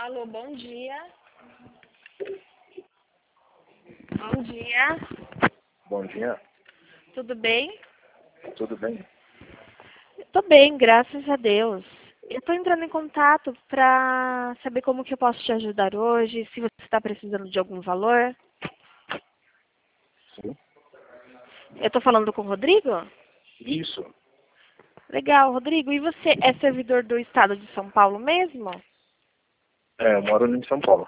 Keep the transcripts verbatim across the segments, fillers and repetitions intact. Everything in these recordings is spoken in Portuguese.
Alô, bom dia. Bom dia. Bom dia, Tudo bem? tudo bem? Tô bem, graças a Deus. Eu tô entrando em contato pra saber como que eu posso te ajudar hoje, se você está precisando de algum valor. Sim. Eu tô falando com o Rodrigo? Isso, Legal, Rodrigo. E você é servidor do estado de São Paulo mesmo? é, eu moro em São Paulo.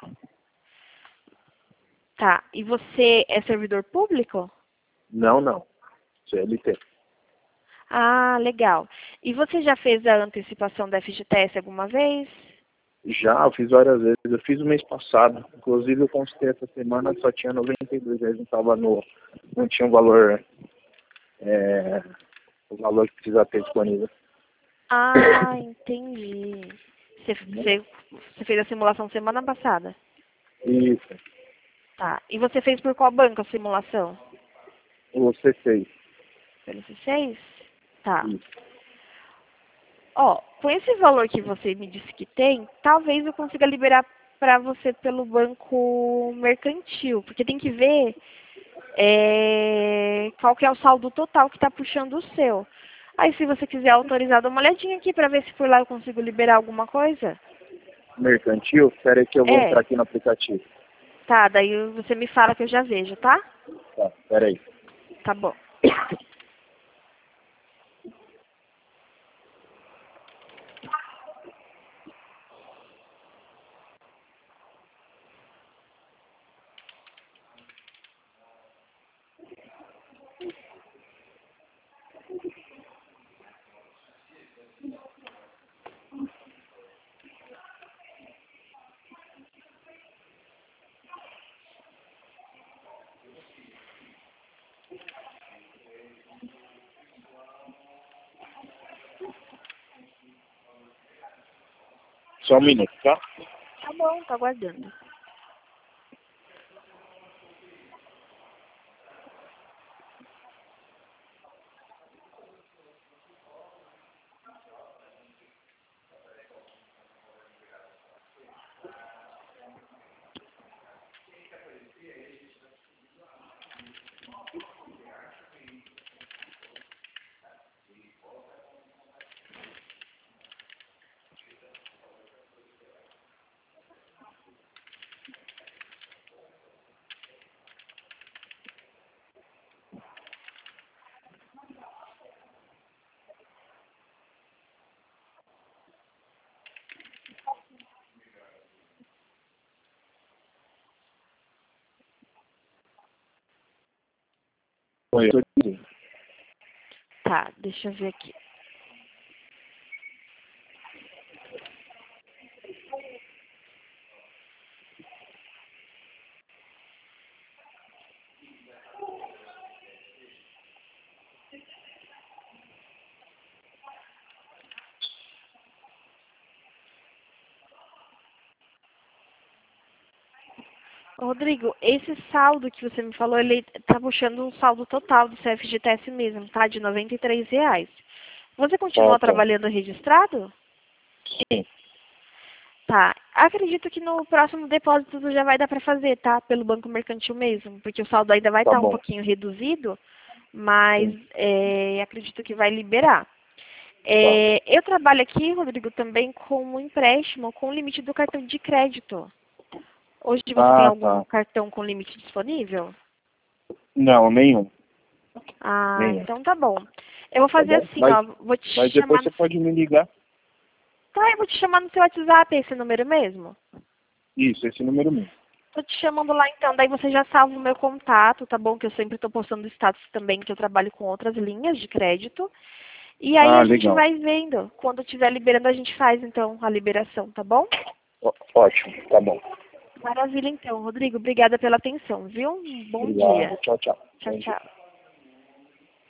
Tá. E você é servidor público? Não, não, C L T. Ah, legal. E você já fez a antecipação da F G T S alguma vez? Já, eu fiz várias vezes, eu fiz o mês passado, inclusive eu consultei essa semana, só tinha noventa e dois reais, não tava no, não tinha o valor, é, o valor que precisa ter disponível. Ah, entendi. Você, você, você fez a simulação semana passada? Isso, Tá. E você fez por qual banco a simulação? o C seis, Pelo C seis? Tá. isso. Ó, com esse valor que você me disse que tem, talvez eu consiga liberar para você pelo banco mercantil, porque tem que ver é, qual que é o saldo total que está puxando o seu. Aí se você quiser autorizar, dá uma olhadinha aqui para ver se por lá eu consigo liberar alguma coisa. Mercantil, espera aí que eu vou entrar É, aqui no aplicativo. tá, daí você me fala que eu já vejo, tá? Tá, espera aí. Tá bom. Só um minuto, tá? Tá bom, tá aguardando. Oi, eu tô dizendo. Tá, deixa eu ver aqui. Ô, Rodrigo, esse saldo que você me falou, ele tá puxando um saldo total do C F G T S mesmo, tá? De noventa e três reais. Você Tá, continua tá. trabalhando registrado? Sim, Tá. Acredito que no próximo depósito já vai dar para fazer, tá? Pelo Banco Mercantil mesmo, porque o saldo ainda vai tá estar um bom. pouquinho reduzido, mas Sim, é, acredito que vai liberar. tá. É, eu trabalho aqui, Rodrigo, também com um empréstimo com o limite do cartão de crédito. Hoje você tem Ah, algum tá. cartão com limite disponível? Não, nenhum. Ah, Nenhum. então tá bom. Eu vou Tá fazer bom? assim, Mas, ó, vou te mas depois chamar você no... pode me ligar. Tá, eu vou te chamar no seu WhatsApp, esse número mesmo? Isso, esse número mesmo. Tô te chamando lá então, daí você já salva o meu contato, tá bom? Que eu sempre tô postando status também, que eu trabalho com outras linhas de crédito. E aí Ah, a gente legal. vai vendo. Quando estiver liberando, a gente faz então a liberação, tá bom? Ó- Ótimo, tá bom. Maravilha então, Rodrigo. Obrigada pela atenção, viu? Um bom dia. Obrigado. Tchau, tchau. Tchau, Bom dia. tchau.